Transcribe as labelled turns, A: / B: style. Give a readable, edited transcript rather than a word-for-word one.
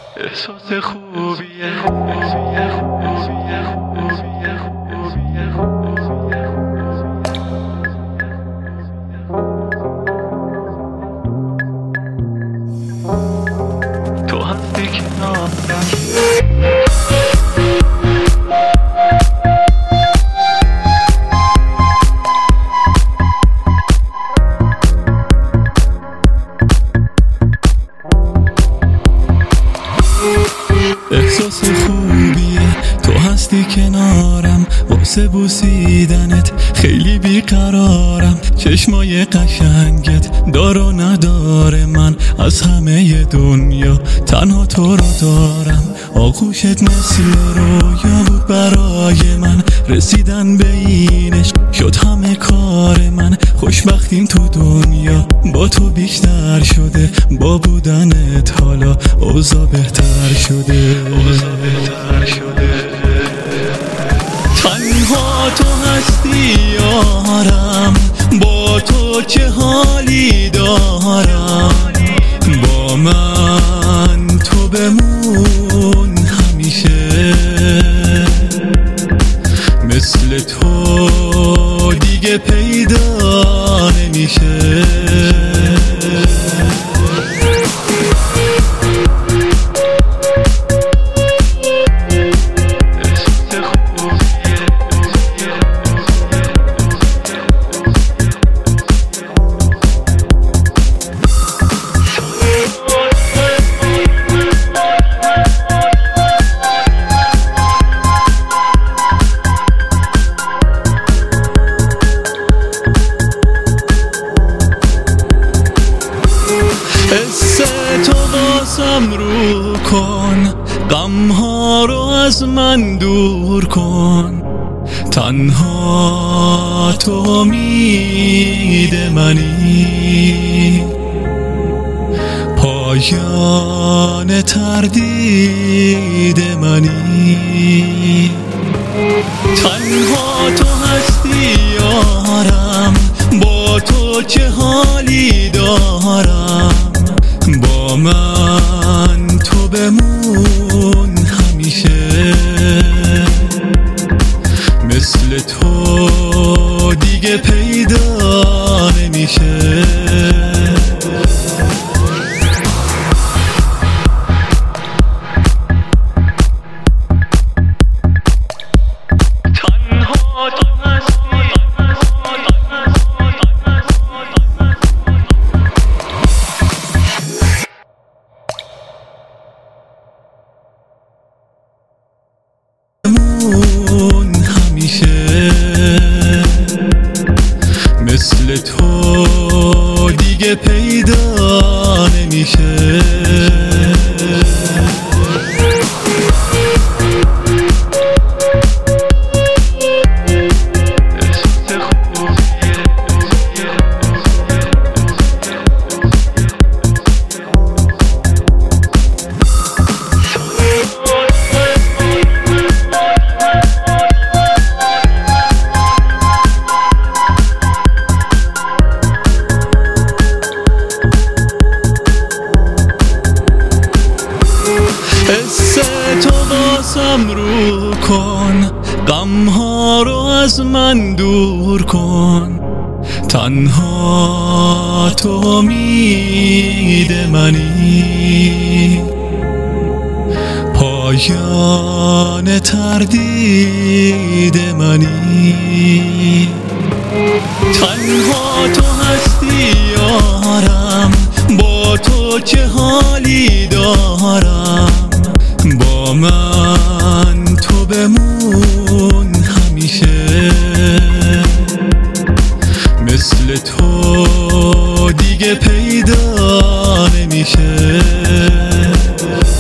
A: احساس خوبیه. تو هستی کنارم. احساس خوبیه تو هستی کنارم، واسه بوسیدنت خیلی بیقرارم. چشمای قشنگت دار و نداره، من از همه دنیا تنها تو رو دارم. آغوشت مثل رویا بود برای من، رسیدن به اینش شد همه کار من. خوشبختیم تو دنیا با تو بیشتر شده، با بودنت حالا اوضاع بهتر شده. تنها تو هستی یارم، با تو چه حالی دارم. با من تو بمون همیشه، مثل تو دیگه پیدا نمیشه. حس تو بازم رو کن، غم ها رو از من دور کن. تنها تو امید منی، پایان تردید منی. تنها تو هستی یارم، با تو چه حالی دارم. با من تو بمون همیشه، مثل تو دیگه پیدا نمیشه. مثل تو دیگه پیدا نمیشه. حس تو بازم رو کن، غم ها رو از من دور کن. تنها تو امید منی، پایان تردید منی. تنها تو هستی یارم، با تو چه حالی دارم. با من تو بمون همیشه، مثل تو دیگه پیدا نمیشه.